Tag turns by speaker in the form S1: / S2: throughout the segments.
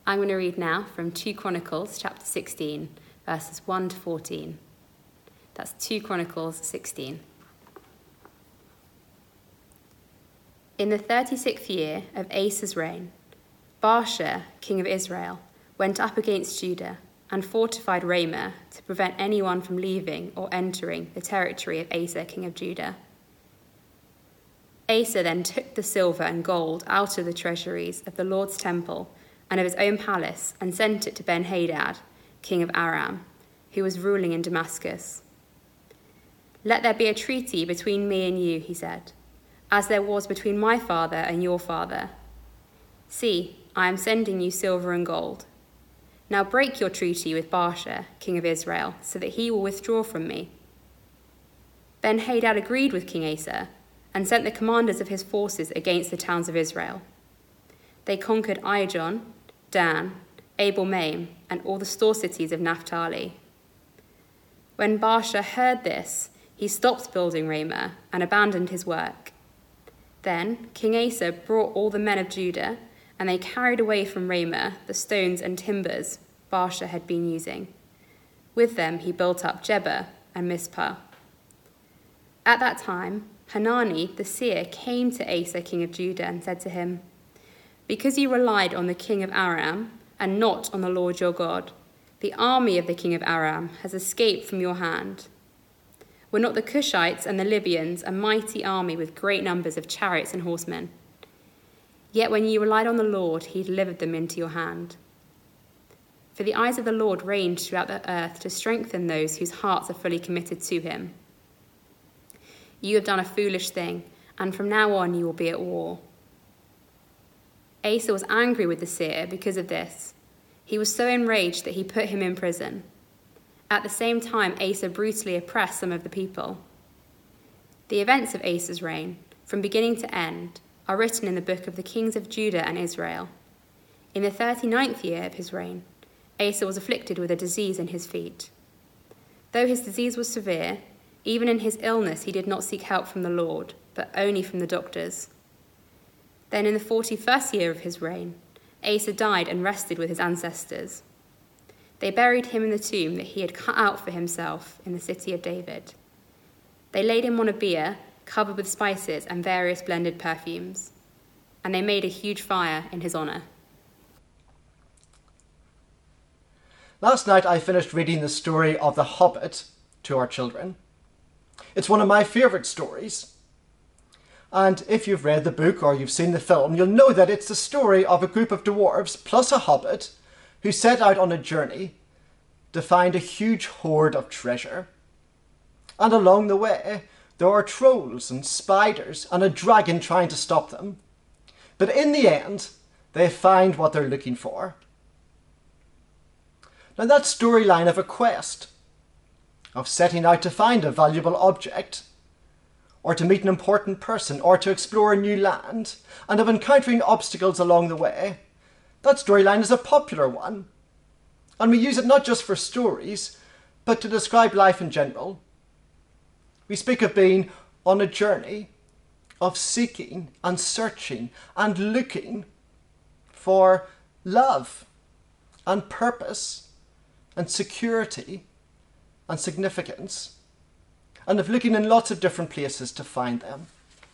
S1: I'm going to read now from 2 Chronicles chapter 16, verses 1 to 14. That's 2 Chronicles 16. In the 36th year of Asa's reign, Baasha, king of Israel, went up against Judah and fortified Ramah to prevent anyone from leaving or entering the territory of Asa, king of Judah. Asa then took the silver and gold out of the treasuries of the Lord's temple and of his own palace and sent it to Ben-Hadad, king of Aram, who was ruling in Damascus. "Let there be a treaty between me and you," he said, "as there was between my father and your father. See, I am sending you silver and gold. Now break your treaty with Baasha, king of Israel, so that he will withdraw from me." Ben-Hadad agreed with King Asa and sent the commanders of his forces against the towns of Israel. They conquered Ijon, Dan, Abel-Maim, and all the store cities of Naphtali. When Baasha heard this, he stopped building Ramah and abandoned his work. Then King Asa brought all the men of Judah, and they carried away from Ramah the stones and timbers Baasha had been using. With them he built up Jebah and Mizpah. At that time, Hanani the seer came to Asa, king of Judah, and said to him, "Because you relied on the king of Aram and not on the Lord your God, the army of the king of Aram has escaped from your hand. Were not the Cushites and the Libyans a mighty army with great numbers of chariots and horsemen? Yet when you relied on the Lord, he delivered them into your hand. For the eyes of the Lord range throughout the earth to strengthen those whose hearts are fully committed to him. You have done a foolish thing, and from now on you will be at war." Asa was angry with the seer because of this. He was so enraged that he put him in prison. At the same time, Asa brutally oppressed some of the people. The events of Asa's reign, from beginning to end, are written in the book of the kings of Judah and Israel. In the 39th year of his reign, Asa was afflicted with a disease in his feet. Though his disease was severe, even in his illness he did not seek help from the Lord, but only from the doctors. Then in the 41st year of his reign, Asa died and rested with his ancestors. They buried him in the tomb that he had cut out for himself in the city of David. They laid him on a bier covered with spices and various blended perfumes, and they made a huge fire in his honor.
S2: Last night I finished reading the story of The Hobbit to our children. It's one of my favourite stories. And if you've read the book or you've seen the film, you'll know that it's the story of a group of dwarves plus a hobbit who set out on a journey to find a huge hoard of treasure. And along the way, there are trolls and spiders and a dragon trying to stop them. But in the end, they find what they're looking for. Now that storyline of a quest, of setting out to find a valuable object, or to meet an important person, or to explore a new land, and of encountering obstacles along the way, that storyline is a popular one. And we use it not just for stories, but to describe life in general. We speak of being on a journey, of seeking and searching and looking for love and purpose and security and significance, and of looking in lots of different places to find them.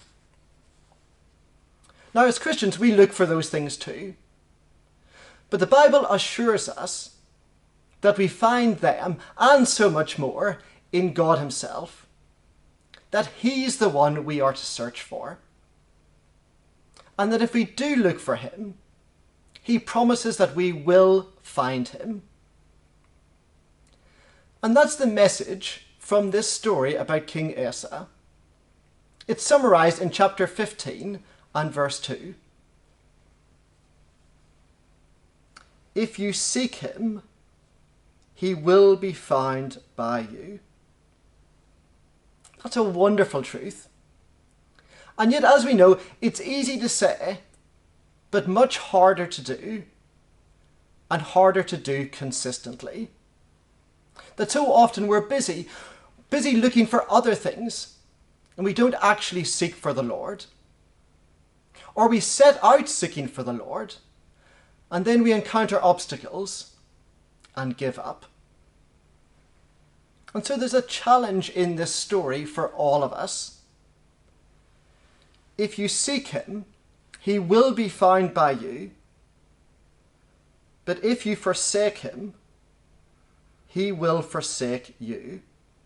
S2: Now, as Christians, we look for those things too. But the Bible assures us that we find them, and so much more, in God himself. That he's the one we are to search for. And that if we do look for him, he promises that we will find him. And that's the message from this story about King Asa. It's summarized in chapter 15 and verse 2. If you seek him, he will be found by you. That's a wonderful truth. And yet, as we know, it's easy to say, but much harder to do, and harder to do consistently. That so often we're busy looking for other things, and we don't actually seek for the Lord. Or we set out seeking for the Lord, and then we encounter obstacles and give up. And so there's a challenge in this story for all of us. If you seek him, he will be found by you. But if you forsake him, he will forsake you.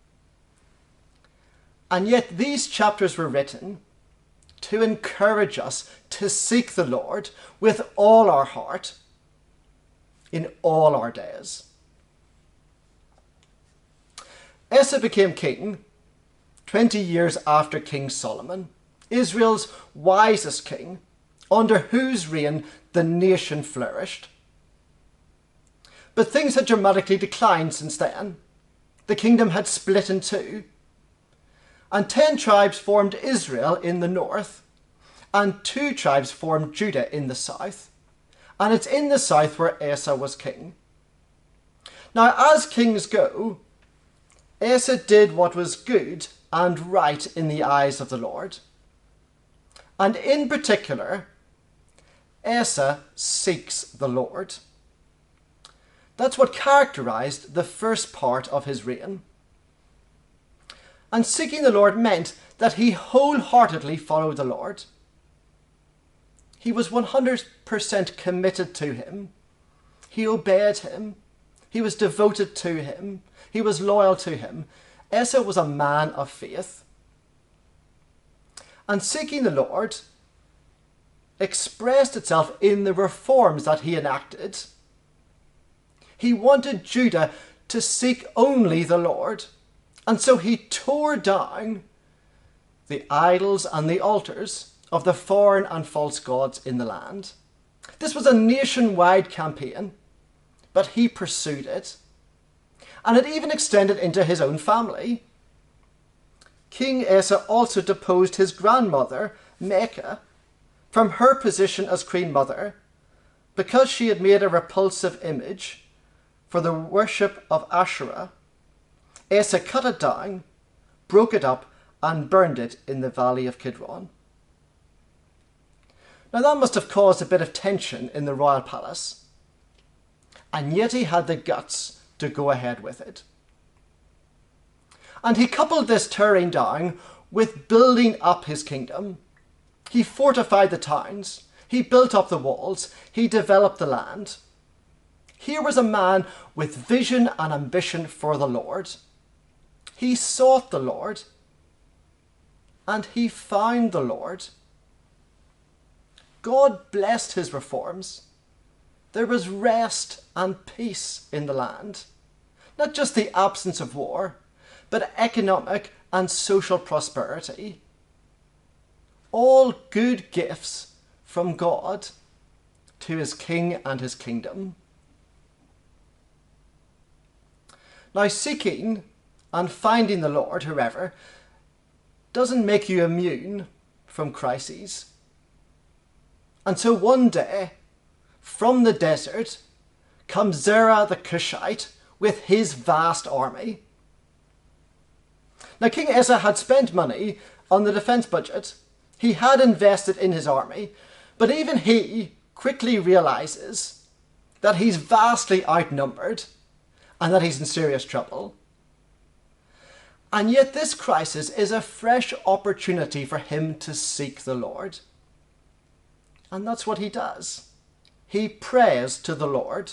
S2: And yet these chapters were written to encourage us to seek the Lord with all our heart in all our days. Asa became king 20 years after King Solomon, Israel's wisest king, under whose reign the nation flourished. But things had dramatically declined since then. The kingdom had split in two, and 10 tribes formed Israel in the north, and 2 tribes formed Judah in the south. And it's in the south where Asa was king. Now, as kings go, Asa did what was good and right in the eyes of the Lord. And in particular, Asa seeks the Lord. That's what characterized the first part of his reign. And seeking the Lord meant that he wholeheartedly followed the Lord. He was 100% committed to him. He obeyed him. He was devoted to him. He was loyal to him. Asa was a man of faith. And seeking the Lord expressed itself in the reforms that he enacted. He wanted Judah to seek only the Lord. And so he tore down the idols and the altars of the foreign and false gods in the land. This was a nationwide campaign, but he pursued it. And it even extended into his own family. King Asa also deposed his grandmother, Maacah, from her position as queen mother because she had made a repulsive image for the worship of Asherah. Asa cut it down, broke it up, and burned it in the valley of Kidron. Now that must have caused a bit of tension in the royal palace, and yet he had the guts to go ahead with it. And he coupled this tearing down with building up his kingdom. He fortified the towns, he built up the walls, he developed the land. Here was a man with vision and ambition for the Lord. He sought the Lord, and he found the Lord. God blessed his reforms. There was rest and peace in the land. Not just the absence of war, but economic and social prosperity. All good gifts from God to his king and his kingdom. Now, seeking and finding the Lord, however, doesn't make you immune from crises. And so one day, from the desert, comes Zerah the Cushite with his vast army. Now, King Asa had spent money on the defense budget. He had invested in his army, but even he quickly realizes that he's vastly outnumbered and that he's in serious trouble. And yet this crisis is a fresh opportunity for him to seek the Lord. And that's what he does. He prays to the Lord.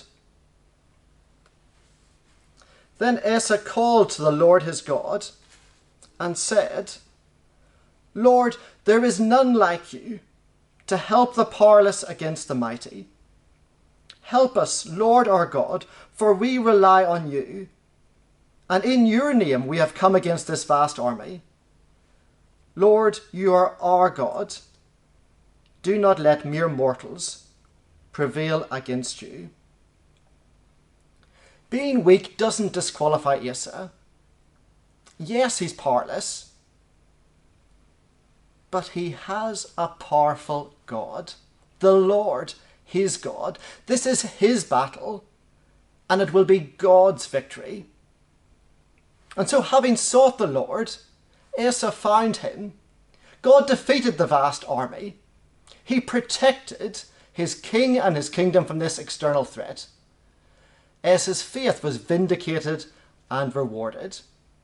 S2: Then Asa called to the Lord his God and said, Lord, there is none like you to help the powerless against the mighty. Help us, Lord our God, for we rely on you. And in your name we have come against this vast army. Lord, you are our God. Do not let mere mortals prevail against you. Being weak doesn't disqualify Asa. Yes, he's powerless, but he has a powerful God, the Lord, his God. This is his battle, and it will be God's victory. And so, having sought the Lord, Asa found him. God defeated the vast army. He protected his king and his kingdom from this external threat, Asa's faith was vindicated and rewarded.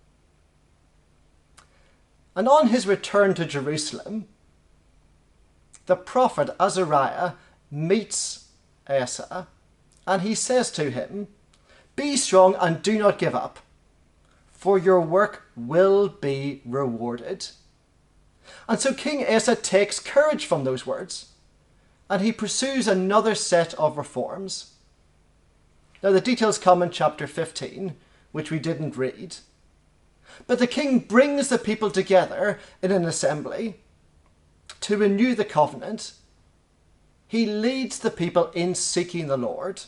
S2: And on his return to Jerusalem, the prophet Azariah meets Asa, and he says to him, "Be strong and do not give up, for your work will be rewarded." And so King Asa takes courage from those words, and he pursues another set of reforms. Now the details come in chapter 15, which we didn't read. But the king brings the people together in an assembly to renew the covenant. He leads the people in seeking the Lord.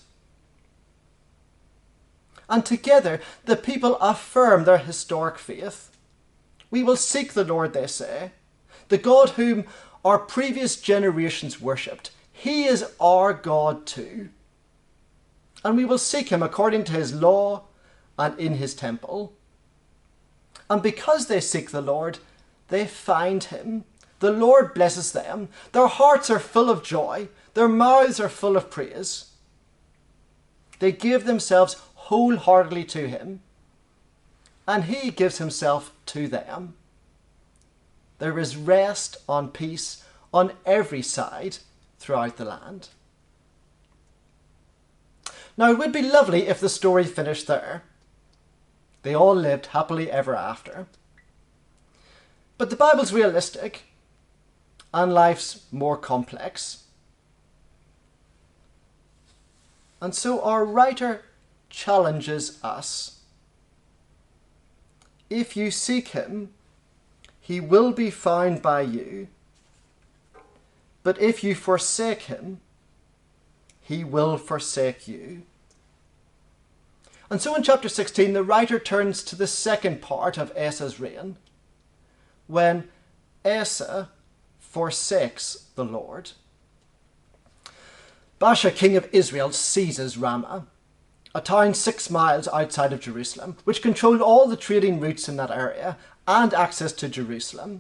S2: And together the people affirm their historic faith. We will seek the Lord, they say, the God whom our previous generations worshipped. He is our God too. And we will seek him according to his law and in his temple. And because they seek the Lord, they find him. The Lord blesses them. Their hearts are full of joy. Their mouths are full of praise. They give themselves wholeheartedly to him, and he gives himself to them. There is rest and peace on every side throughout the land. Now, it would be lovely if the story finished there. They all lived happily ever after. But the Bible's realistic, and life's more complex. And so our writer challenges us. If you seek him, he will be found by you. But if you forsake him, he will forsake you. And so in chapter 16, the writer turns to the second part of Asa's reign, when Asa forsakes the Lord. Baasha, king of Israel, seizes Ramah, a town 6 miles outside of Jerusalem, which controlled all the trading routes in that area and access to Jerusalem.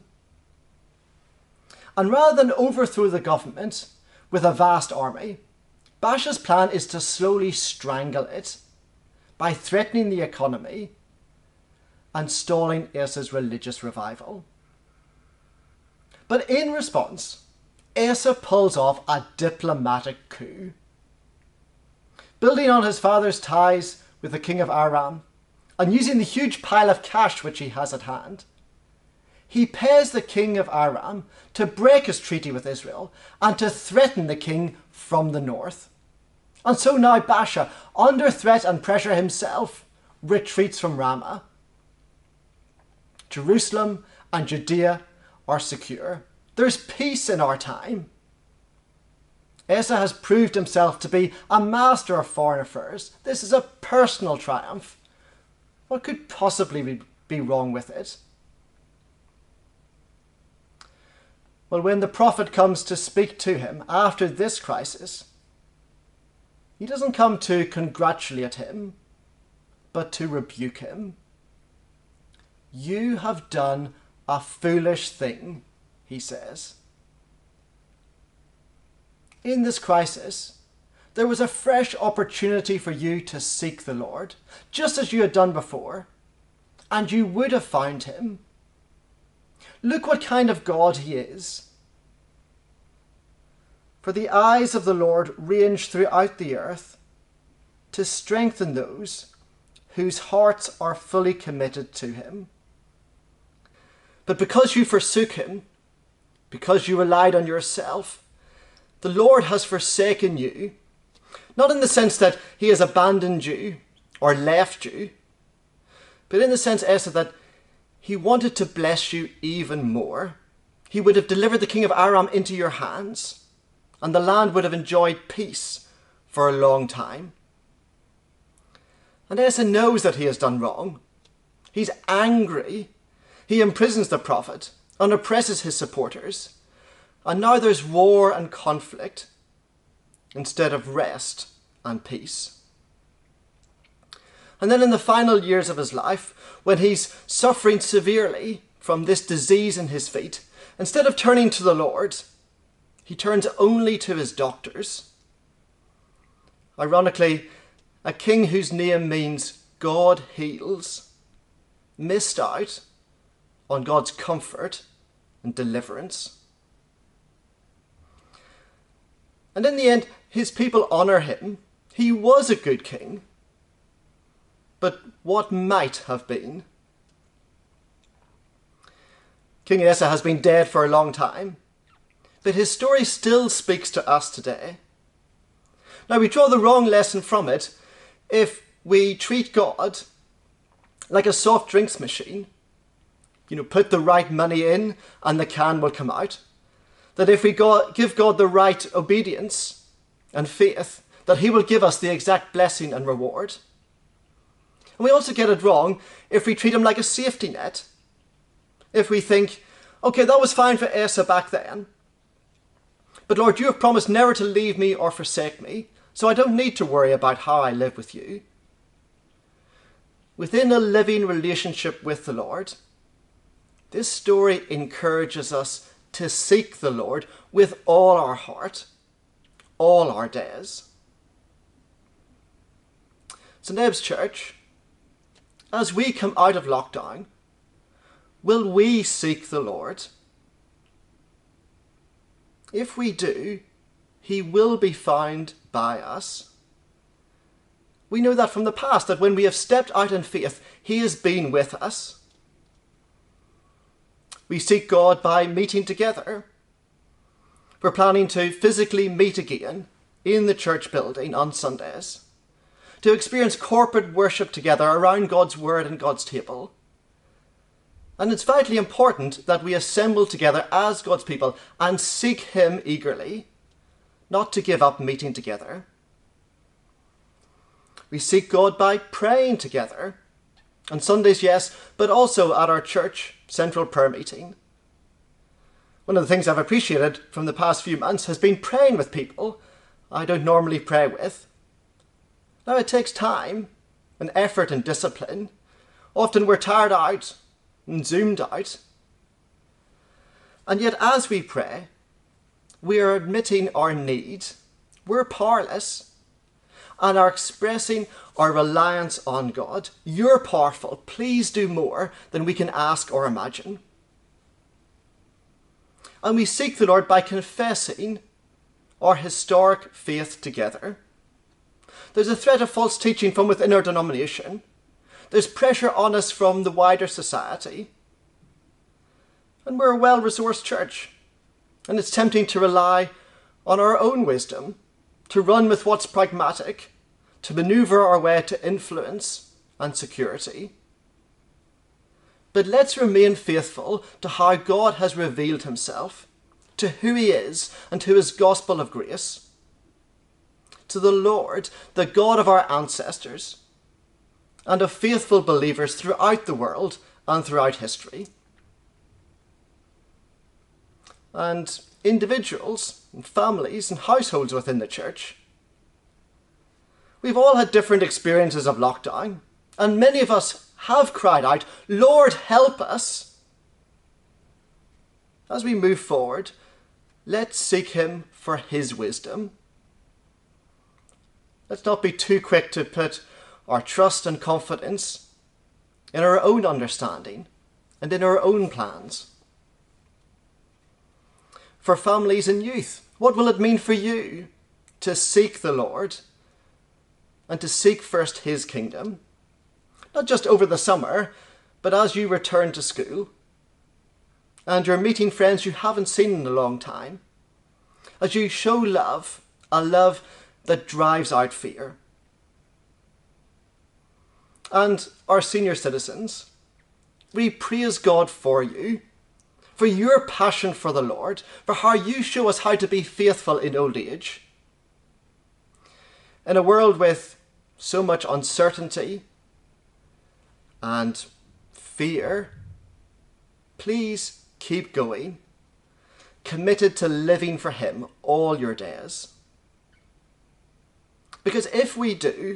S2: And rather than overthrow the government with a vast army, Baasha's plan is to slowly strangle it by threatening the economy and stalling Asa's religious revival. But in response, Asa pulls off a diplomatic coup. Building on his father's ties with the king of Aram and using the huge pile of cash which he has at hand, he pays the king of Aram to break his treaty with Israel and to threaten the king from the north. And so now Baasha, under threat and pressure himself, retreats from Ramah. Jerusalem and Judea are secure. There's peace in our time. Asa has proved himself to be a master of foreign affairs. This is a personal triumph. What could possibly be wrong with it? Well, when the prophet comes to speak to him after this crisis, he doesn't come to congratulate him, but to rebuke him. You have done a foolish thing, he says. In this crisis, there was a fresh opportunity for you to seek the Lord, just as you had done before, and you would have found him. Look what kind of God he is. For the eyes of the Lord range throughout the earth to strengthen those whose hearts are fully committed to him. But because you forsook him, because you relied on yourself, the Lord has forsaken you, not in the sense that he has abandoned you or left you, but in the sense, Asa, that he wanted to bless you even more. He would have delivered the king of Aram into your hands, and the land would have enjoyed peace for a long time. And Asa knows that he has done wrong. He's angry. He imprisons the prophet and oppresses his supporters. And now there's war and conflict instead of rest and peace. And then in the final years of his life, when he's suffering severely from this disease in his feet, instead of turning to the Lord, He turns only to his doctors. Ironically, a king whose name means God heals missed out on God's comfort and deliverance. And in the end, his people honour him. He was a good king. But what might have been? King Asa has been dead for a long time, but his story still speaks to us today. Now, we draw the wrong lesson from it if we treat God like a soft drinks machine. Put the right money in and the can will come out. That if we give God the right obedience and faith, that he will give us the exact blessing and reward. And we also get it wrong if we treat him like a safety net. If we think, okay, that was fine for Asa back then, but Lord, you have promised never to leave me or forsake me, so I don't need to worry about how I live with you. Within a living relationship with the Lord, this story encourages us to seek the Lord with all our heart, all our days. St. Ebbe's Church, as we come out of lockdown, will we seek the Lord? If we do, he will be found by us. We know that from the past, that when we have stepped out in faith, he has been with us. We seek God by meeting together. We're planning to physically meet again in the church building on Sundays, to experience corporate worship together around God's word and God's table. And it's vitally important that we assemble together as God's people and seek him eagerly, not to give up meeting together. We seek God by praying together. On Sundays, yes, but also at our church central prayer meeting. One of the things I've appreciated from the past few months has been praying with people I don't normally pray with. Now, it takes time and effort and discipline. Often we're tired out and zoomed out. And yet as we pray, we are admitting our need. We're powerless and are expressing our reliance on God. You're powerful. Please do more than we can ask or imagine. And we seek the Lord by confessing our historic faith together. There's a threat of false teaching from within our denomination. There's pressure on us from the wider society. And we're a well-resourced church. And it's tempting to rely on our own wisdom, to run with what's pragmatic, to maneuver our way to influence and security. But let's remain faithful to how God has revealed himself, to who he is and to his gospel of grace, to the Lord, the God of our ancestors, and of faithful believers throughout the world and throughout history. And individuals and families and households within the church. We've all had different experiences of lockdown, and many of us have cried out, Lord, help us. As we move forward, let's seek him for his wisdom. Let's not be too quick to put our trust and confidence in our own understanding and in our own plans. For families and youth, what will it mean for you to seek the Lord and to seek first his kingdom? Not just over the summer, but as you return to school and you're meeting friends you haven't seen in a long time, as you show love, a love that drives out fear. And our senior citizens, we praise God for you, for your passion for the Lord, for how you show us how to be faithful in old age. In a world with so much uncertainty and fear, please keep going, committed to living for him all your days. Because if we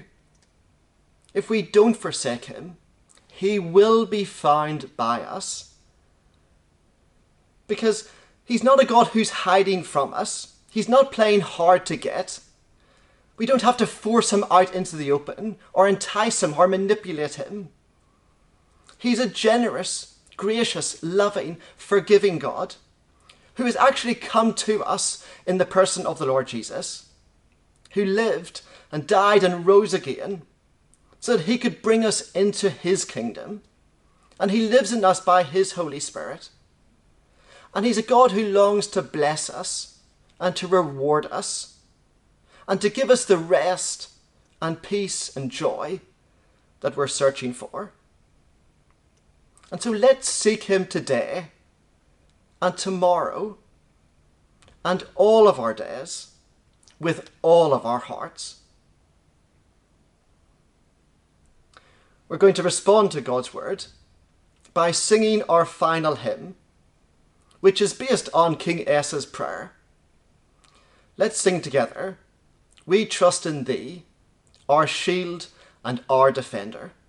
S2: don't forsake him, he will be found by us. Because He's not a God who's hiding from us. He's not playing hard to get. We don't have to force him out into the open or entice him or manipulate him. He's a generous, gracious, loving, forgiving God who has actually come to us in the person of the Lord Jesus, who lived and died and rose again so that he could bring us into his kingdom. And he lives in us by his Holy Spirit. And he's a God who longs to bless us and to reward us and to give us the rest and peace and joy that we're searching for. And so let's seek him today and tomorrow and all of our days with all of our hearts. We're going to respond to God's word by singing our final hymn, which is based on King Asa's prayer. Let's sing together, "We trust in thee, our shield and our defender."